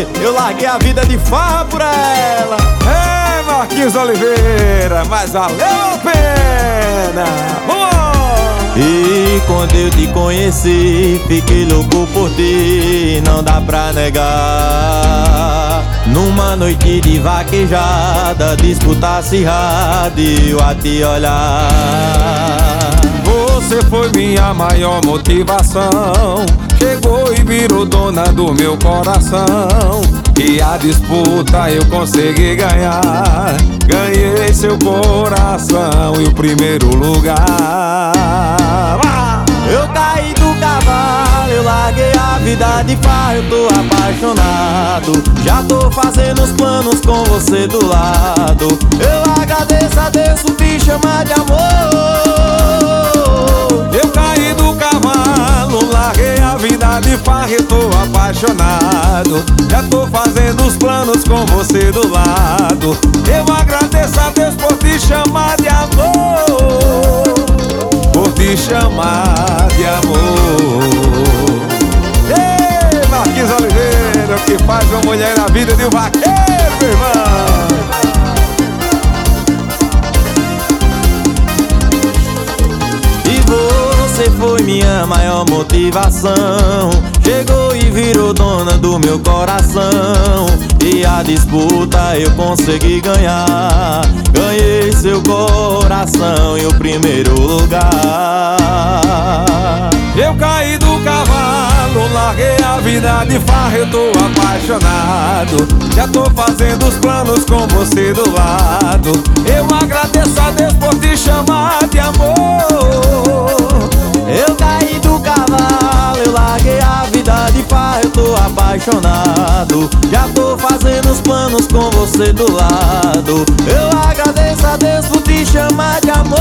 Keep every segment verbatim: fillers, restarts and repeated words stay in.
você. Eu larguei a vida de farra por ela. É, Marquinhos Oliveira, mas valeu a pena. Vamos! E quando eu te conheci, fiquei louco por ti, não dá pra negar. Numa noite de vaquejada, disputa acirrada e eu a te olhar. Você foi minha maior motivação, chegou e virou dona do meu coração. E a disputa eu consegui ganhar, ganhei seu coração e o primeiro lugar. Eu caí do cavalo, eu larguei a vida de farra, eu tô apaixonado. Já tô fazendo os planos com você do lado. Eu agradeço a Deus por te chamar de amor. Eu caí do cavalo, larguei a vida de farra, eu tô apaixonado. Já tô fazendo os planos com você do lado. Eu agradeço a Deus por te chamar de amor, por te chamar de amor. Ei, Marquinhos Oliveira, o que faz uma mulher na vida de um vaqueiro, meu irmão. Você foi minha maior motivação, chegou e virou dona do meu coração. E a disputa eu consegui ganhar, ganhei seu coração e o primeiro lugar. Eu caí do cavalo, larguei a vida de farra, eu tô apaixonado. Já tô fazendo os planos com você do lado. Eu agradeço a Deus por te chamar de amor. Eu caí do cavalo, eu larguei a vida de farra, eu tô apaixonado. Já tô fazendo os planos com você do lado. Eu agradeço a Deus por te chamar de amor.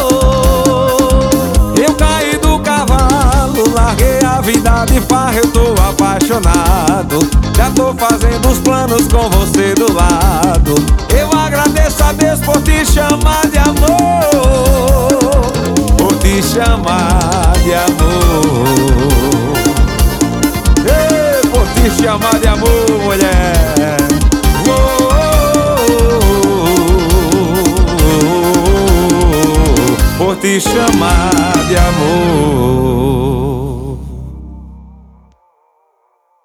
Eu caí do cavalo, larguei a vida de farra, eu tô apaixonado. Já tô fazendo os planos com você do lado. Eu agradeço a Deus por te chamar de amor, por te chamar de amor. Ei, por te chamar de amor, mulher. Oh, oh, oh, oh, oh, por te chamar de amor.